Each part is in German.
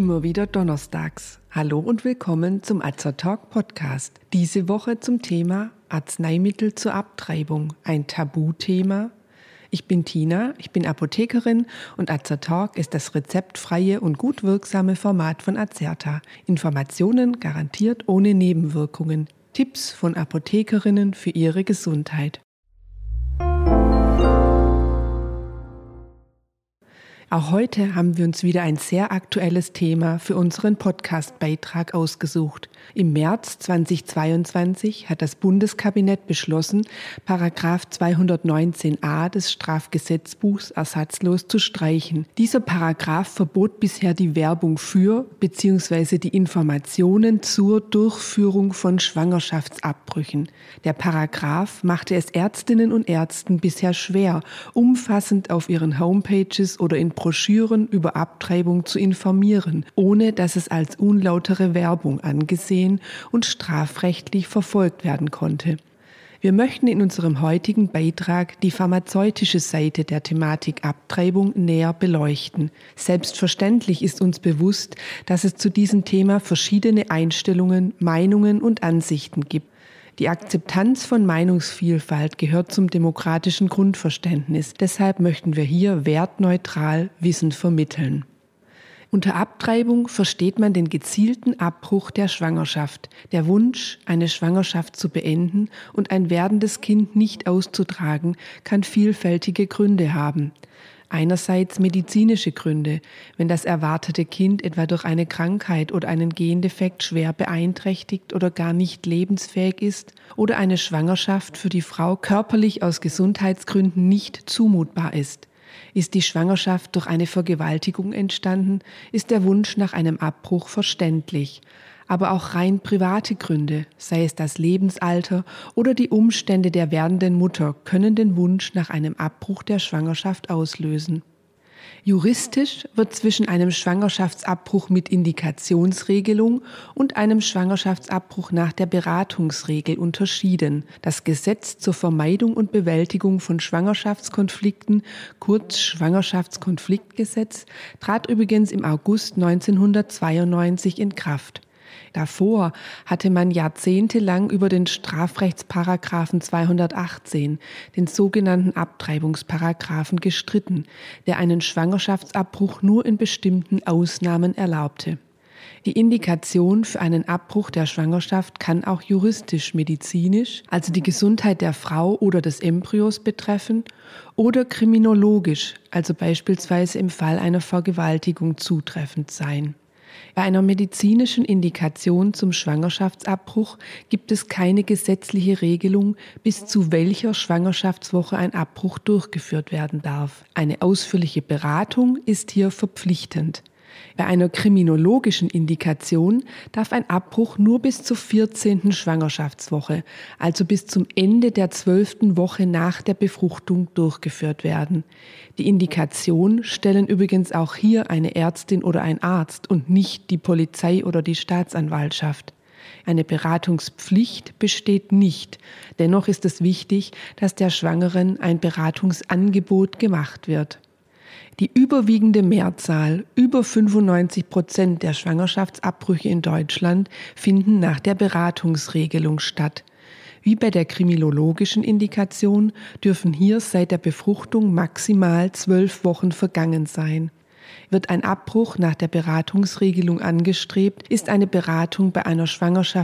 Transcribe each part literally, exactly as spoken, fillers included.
Immer wieder donnerstags. Hallo und willkommen zum Azertalk Podcast. Diese Woche zum Thema Arzneimittel zur Abtreibung, ein Tabuthema. Ich bin Tina, ich bin Apothekerin und Azertalk ist das rezeptfreie und gut wirksame Format von Azerta. Informationen garantiert ohne Nebenwirkungen. Tipps von Apothekerinnen für ihre Gesundheit. Auch heute haben wir uns wieder ein sehr aktuelles Thema für unseren Podcast-Beitrag ausgesucht. Im März zweitausendzweiundzwanzig hat das Bundeskabinett beschlossen, Paragraph zweihundertneunzehn a des Strafgesetzbuchs ersatzlos zu streichen. Dieser Paragraph verbot bisher die Werbung für bzw. die Informationen zur Durchführung von Schwangerschaftsabbrüchen. Der Paragraph machte es Ärztinnen und Ärzten bisher schwer, umfassend auf ihren Homepages oder in Broschüren über Abtreibung zu informieren, ohne dass es als unlautere Werbung angesehen und strafrechtlich verfolgt werden konnte. Wir möchten in unserem heutigen Beitrag die pharmazeutische Seite der Thematik Abtreibung näher beleuchten. Selbstverständlich ist uns bewusst, dass es zu diesem Thema verschiedene Einstellungen, Meinungen und Ansichten gibt. Die Akzeptanz von Meinungsvielfalt gehört zum demokratischen Grundverständnis. Deshalb möchten wir hier wertneutral Wissen vermitteln. Unter Abtreibung versteht man den gezielten Abbruch der Schwangerschaft, der Wunsch, eine Schwangerschaft zu beenden und ein werdendes Kind nicht auszutragen, kann vielfältige Gründe haben. Einerseits medizinische Gründe, wenn das erwartete Kind etwa durch eine Krankheit oder einen Gendefekt schwer beeinträchtigt oder gar nicht lebensfähig ist oder eine Schwangerschaft für die Frau körperlich aus Gesundheitsgründen nicht zumutbar ist. Ist die Schwangerschaft durch eine Vergewaltigung entstanden, ist der Wunsch nach einem Abbruch verständlich. Aber auch rein private Gründe, sei es das Lebensalter oder die Umstände der werdenden Mutter, können den Wunsch nach einem Abbruch der Schwangerschaft auslösen. Juristisch wird zwischen einem Schwangerschaftsabbruch mit Indikationsregelung und einem Schwangerschaftsabbruch nach der Beratungsregel unterschieden. Das Gesetz zur Vermeidung und Bewältigung von Schwangerschaftskonflikten, kurz Schwangerschaftskonfliktgesetz, trat übrigens im August neunzehnhundertzweiundneunzig in Kraft. Davor hatte man jahrzehntelang über den Strafrechtsparagraphen zweihundertachtzehn, den sogenannten Abtreibungsparagraphen, gestritten, der einen Schwangerschaftsabbruch nur in bestimmten Ausnahmen erlaubte. Die Indikation für einen Abbruch der Schwangerschaft kann auch juristisch-medizinisch, also die Gesundheit der Frau oder des Embryos betreffen, oder kriminologisch, also beispielsweise im Fall einer Vergewaltigung zutreffend sein. Bei einer medizinischen Indikation zum Schwangerschaftsabbruch gibt es keine gesetzliche Regelung, bis zu welcher Schwangerschaftswoche ein Abbruch durchgeführt werden darf. Eine ausführliche Beratung ist hier verpflichtend. Bei einer kriminologischen Indikation darf ein Abbruch nur bis zur vierzehnten Schwangerschaftswoche, also bis zum Ende der zwölften Woche nach der Befruchtung, durchgeführt werden. Die Indikation stellen übrigens auch hier eine Ärztin oder ein Arzt und nicht die Polizei oder die Staatsanwaltschaft. Eine Beratungspflicht besteht nicht. Dennoch ist es wichtig, dass der Schwangeren ein Beratungsangebot gemacht wird. Die überwiegende Mehrzahl, über fünfundneunzig Prozent der Schwangerschaftsabbrüche in Deutschland, finden nach der Beratungsregelung statt. Wie bei der kriminologischen Indikation dürfen hier seit der Befruchtung maximal zwölf Wochen vergangen sein. Wird ein Abbruch nach der Beratungsregelung angestrebt, ist eine Beratung bei einer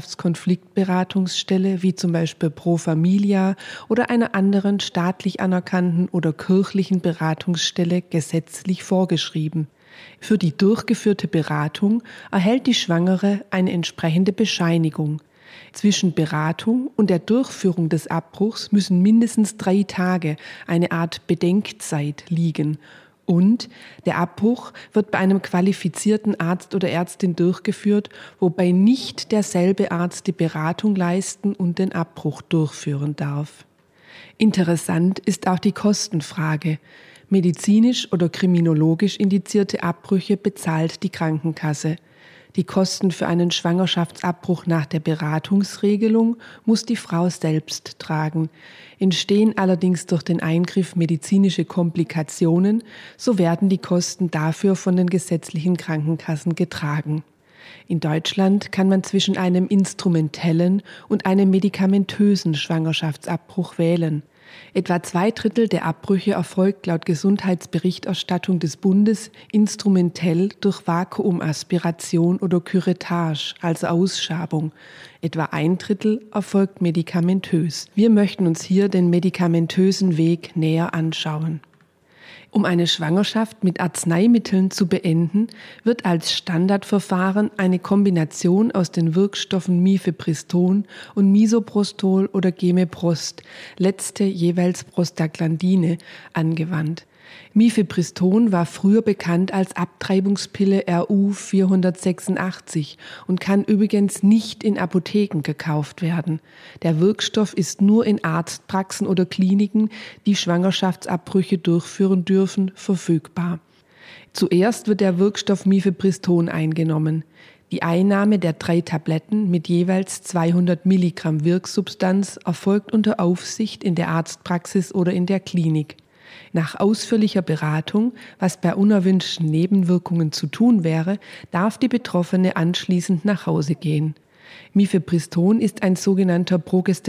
Schwangerschaftskonfliktberatungsstelle wie zum Beispiel Pro Familia oder einer anderen staatlich anerkannten oder kirchlichen Beratungsstelle gesetzlich vorgeschrieben. Für die durchgeführte Beratung erhält die Schwangere eine entsprechende Bescheinigung. Zwischen Beratung und der Durchführung des Abbruchs müssen mindestens drei Tage, eine Art Bedenkzeit, liegen. Und der Abbruch wird bei einem qualifizierten Arzt oder Ärztin durchgeführt, wobei nicht derselbe Arzt die Beratung leisten und den Abbruch durchführen darf. Interessant ist auch die Kostenfrage. Medizinisch oder kriminologisch indizierte Abbrüche bezahlt die Krankenkasse. Die Kosten für einen Schwangerschaftsabbruch nach der Beratungsregelung muss die Frau selbst tragen. Entstehen allerdings durch den Eingriff medizinische Komplikationen, so werden die Kosten dafür von den gesetzlichen Krankenkassen getragen. In Deutschland kann man zwischen einem instrumentellen und einem medikamentösen Schwangerschaftsabbruch wählen. Etwa zwei Drittel der Abbrüche erfolgt laut Gesundheitsberichterstattung des Bundes instrumentell durch Vakuumaspiration oder Curettage, also Ausschabung. Etwa ein Drittel erfolgt medikamentös. Wir möchten uns hier den medikamentösen Weg näher anschauen. Um eine Schwangerschaft mit Arzneimitteln zu beenden, wird als Standardverfahren eine Kombination aus den Wirkstoffen Mifepriston und Misoprostol oder Gemeprost, letzte jeweils Prostaglandine, angewandt. Mifepriston war früher bekannt als Abtreibungspille R U vierhundertsechsundachtzig und kann übrigens nicht in Apotheken gekauft werden. Der Wirkstoff ist nur in Arztpraxen oder Kliniken, die Schwangerschaftsabbrüche durchführen dürfen, verfügbar. Zuerst wird der Wirkstoff Mifepriston eingenommen. Die Einnahme der drei Tabletten mit jeweils zweihundert Milligramm Wirksubstanz erfolgt unter Aufsicht in der Arztpraxis oder in der Klinik. Nach ausführlicher Beratung, was bei unerwünschten Nebenwirkungen zu tun wäre, darf die Betroffene anschließend nach Hause gehen. Mifepriston ist ein sogenannter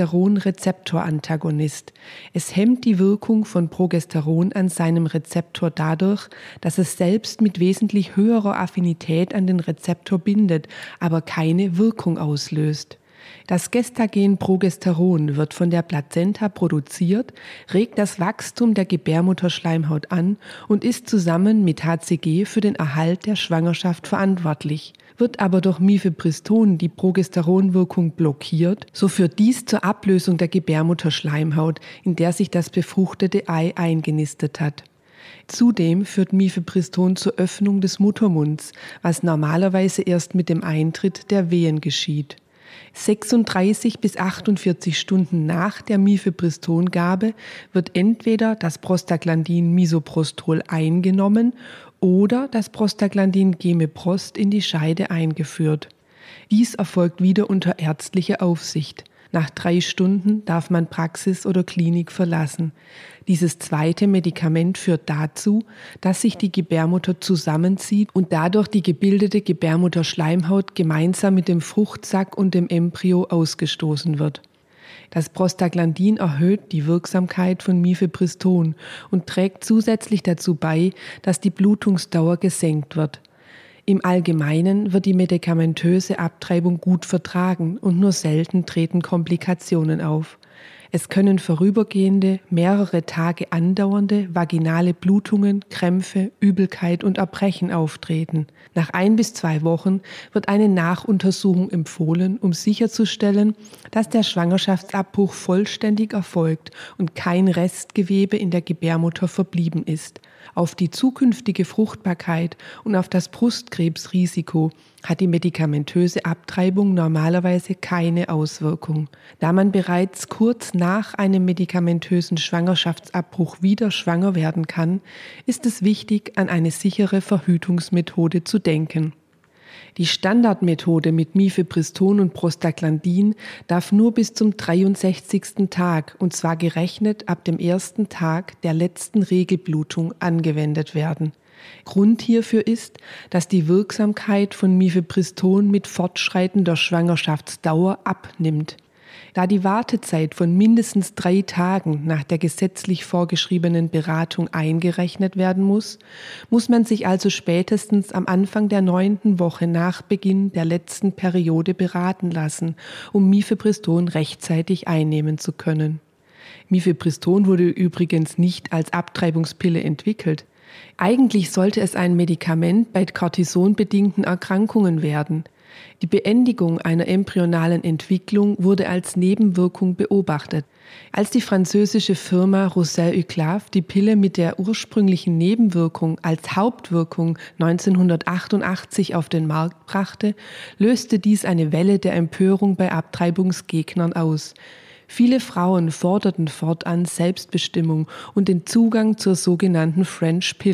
Progesteron-Rezeptor-Antagonist. Es hemmt die Wirkung von Progesteron an seinem Rezeptor dadurch, dass es selbst mit wesentlich höherer Affinität an den Rezeptor bindet, aber keine Wirkung auslöst. Das Gestagen Progesteron wird von der Plazenta produziert, regt das Wachstum der Gebärmutterschleimhaut an und ist zusammen mit H C G für den Erhalt der Schwangerschaft verantwortlich. Wird aber durch Mifepriston die Progesteronwirkung blockiert, so führt dies zur Ablösung der Gebärmutterschleimhaut, in der sich das befruchtete Ei eingenistet hat. Zudem führt Mifepriston zur Öffnung des Muttermunds, was normalerweise erst mit dem Eintritt der Wehen geschieht. sechsunddreißig bis achtundvierzig Stunden nach der Mifepristongabe wird entweder das Prostaglandin Misoprostol eingenommen oder das Prostaglandin Gemeprost in die Scheide eingeführt. Dies erfolgt wieder unter ärztlicher Aufsicht. Nach drei Stunden darf man Praxis oder Klinik verlassen. Dieses zweite Medikament führt dazu, dass sich die Gebärmutter zusammenzieht und dadurch die gebildete Gebärmutterschleimhaut gemeinsam mit dem Fruchtsack und dem Embryo ausgestoßen wird. Das Prostaglandin erhöht die Wirksamkeit von Mifepriston und trägt zusätzlich dazu bei, dass die Blutungsdauer gesenkt wird. Im Allgemeinen wird die medikamentöse Abtreibung gut vertragen und nur selten treten Komplikationen auf. Es können vorübergehende, mehrere Tage andauernde vaginale Blutungen, Krämpfe, Übelkeit und Erbrechen auftreten. Nach ein bis zwei Wochen wird eine Nachuntersuchung empfohlen, um sicherzustellen, dass der Schwangerschaftsabbruch vollständig erfolgt und kein Restgewebe in der Gebärmutter verblieben ist. Auf die zukünftige Fruchtbarkeit und auf das Brustkrebsrisiko hat die medikamentöse Abtreibung normalerweise keine Auswirkung. Da man bereits kurz nach einem medikamentösen Schwangerschaftsabbruch wieder schwanger werden kann, ist es wichtig, an eine sichere Verhütungsmethode zu denken. Die Standardmethode mit Mifepriston und Prostaglandin darf nur bis zum dreiundsechzigsten Tag, und zwar gerechnet ab dem ersten Tag der letzten Regelblutung, angewendet werden. Grund hierfür ist, dass die Wirksamkeit von Mifepriston mit fortschreitender Schwangerschaftsdauer abnimmt. Da die Wartezeit von mindestens drei Tagen nach der gesetzlich vorgeschriebenen Beratung eingerechnet werden muss, muss man sich also spätestens am Anfang der neunten Woche nach Beginn der letzten Periode beraten lassen, um Mifepriston rechtzeitig einnehmen zu können. Mifepriston wurde übrigens nicht als Abtreibungspille entwickelt. Eigentlich sollte es ein Medikament bei kortisonbedingten Erkrankungen werden. Die Beendigung einer embryonalen Entwicklung wurde als Nebenwirkung beobachtet. Als die französische Firma Roussel-Uclaf die Pille mit der ursprünglichen Nebenwirkung als Hauptwirkung neunzehnhundertachtundachtzig auf den Markt brachte, löste dies eine Welle der Empörung bei Abtreibungsgegnern aus. Viele Frauen forderten fortan Selbstbestimmung und den Zugang zur sogenannten French Pill.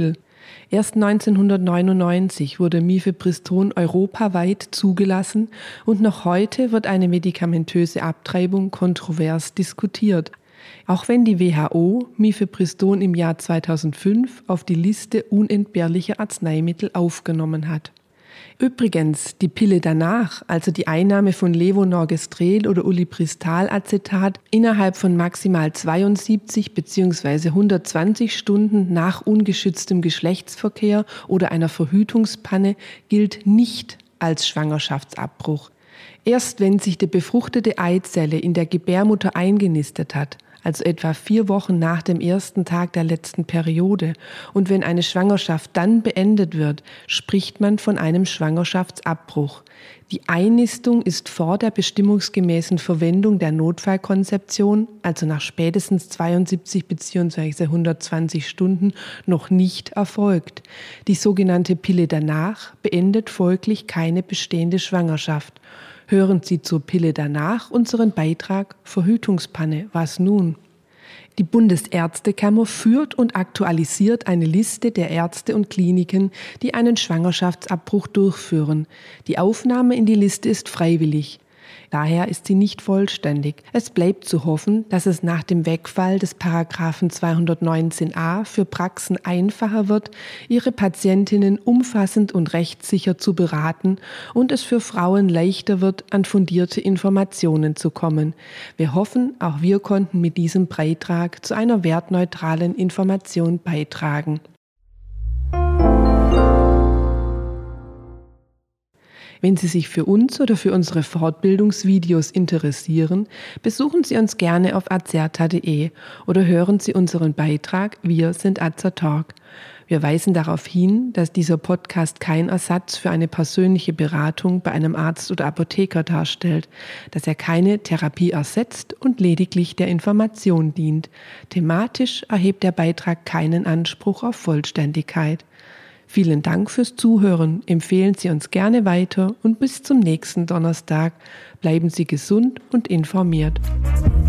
Erst neunzehnhundertneunundneunzig wurde Mifepriston europaweit zugelassen und noch heute wird eine medikamentöse Abtreibung kontrovers diskutiert. Auch wenn die W H O Mifepriston im Jahr zweitausendfünf auf die Liste unentbehrlicher Arzneimittel aufgenommen hat. Übrigens, die Pille danach, also die Einnahme von Levonorgestrel oder Ulipristalacetat innerhalb von maximal zweiundsiebzig bzw. hundertzwanzig Stunden nach ungeschütztem Geschlechtsverkehr oder einer Verhütungspanne, gilt nicht als Schwangerschaftsabbruch. Erst wenn sich die befruchtete Eizelle in der Gebärmutter eingenistet hat, also etwa vier Wochen nach dem ersten Tag der letzten Periode, und wenn eine Schwangerschaft dann beendet wird, spricht man von einem Schwangerschaftsabbruch. Die Einnistung ist vor der bestimmungsgemäßen Verwendung der Notfallkonzeption, also nach spätestens zweiundsiebzig bzw. hundertzwanzig Stunden, noch nicht erfolgt. Die sogenannte Pille danach beendet folglich keine bestehende Schwangerschaft. Hören Sie zur Pille danach unseren Beitrag Verhütungspanne. Was nun? Die Bundesärztekammer führt und aktualisiert eine Liste der Ärzte und Kliniken, die einen Schwangerschaftsabbruch durchführen. Die Aufnahme in die Liste ist freiwillig. Daher ist sie nicht vollständig. Es bleibt zu hoffen, dass es nach dem Wegfall des Paragraphen zweihundertneunzehn a für Praxen einfacher wird, ihre Patientinnen umfassend und rechtssicher zu beraten und es für Frauen leichter wird, an fundierte Informationen zu kommen. Wir hoffen, auch wir konnten mit diesem Beitrag zu einer wertneutralen Information beitragen. Wenn Sie sich für uns oder für unsere Fortbildungsvideos interessieren, besuchen Sie uns gerne auf azerta punkt de oder hören Sie unseren Beitrag Wir sind Azertalk. Wir weisen darauf hin, dass dieser Podcast kein Ersatz für eine persönliche Beratung bei einem Arzt oder Apotheker darstellt, dass er keine Therapie ersetzt und lediglich der Information dient. Thematisch erhebt der Beitrag keinen Anspruch auf Vollständigkeit. Vielen Dank fürs Zuhören, empfehlen Sie uns gerne weiter und bis zum nächsten Donnerstag. Bleiben Sie gesund und informiert.